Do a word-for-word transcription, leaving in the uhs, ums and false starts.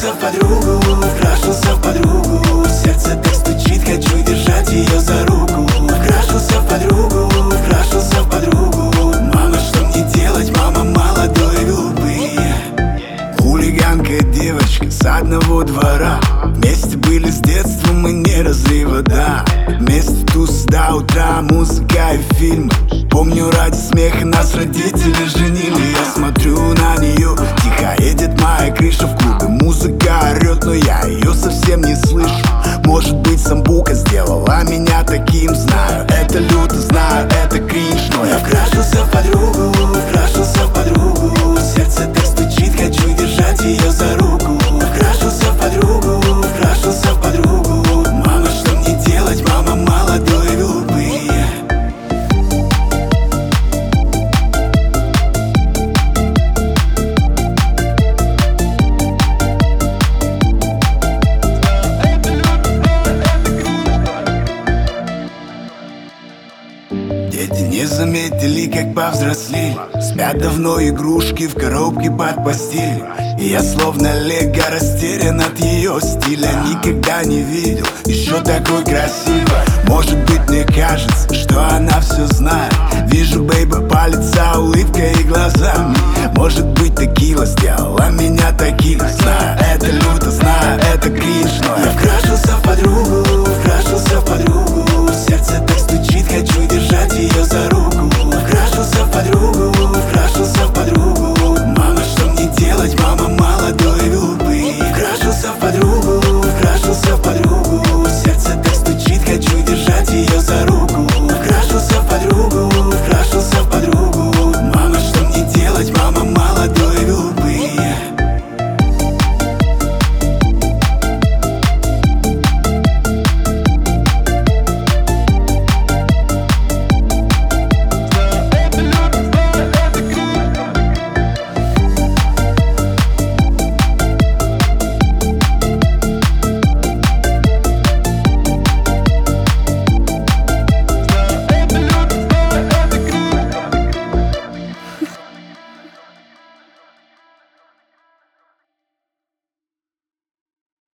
вкрашился в подругу, вкрашился в подругу. Сердце так стучит, хочу держать ее за руку. Вкрашился в подругу, вкрашился в подругу. Мама, что мне делать, мама, молодой и глупый. Хулиганка девочка с одного двора. Вместе были с детства, мы не разлива, да. Вместе туз до утра, музыка и фильмы. Помню, ради смеха нас родители женили. Я смотрю на нее, тихо едет моя крыша в клубе. Музыка орет, но я ее совсем не слышу. Может быть, самбука сделала меня таким, знаю. Это люто, знаю, это кринж, но я вкрашился в подругу, вкрашился в подругу. Сердце так стучит, хочу держать ее за руку. Вкрашился в подругу, вкрашился в подругу. Мама, что мне делать, мама, молодой и глупый. Дети не заметили, как повзрослели. Спят давно игрушки в коробке под постелью. И я словно лего растерян от ее стиля. Никогда не видел еще такой красивой. Может быть, мне кажется, что она все знает. Вижу, бейба, палится улыбкой и глазами. Может быть, текила сделала меня таким. Знаю, это люто, знаю, это кринж, но я вкрал.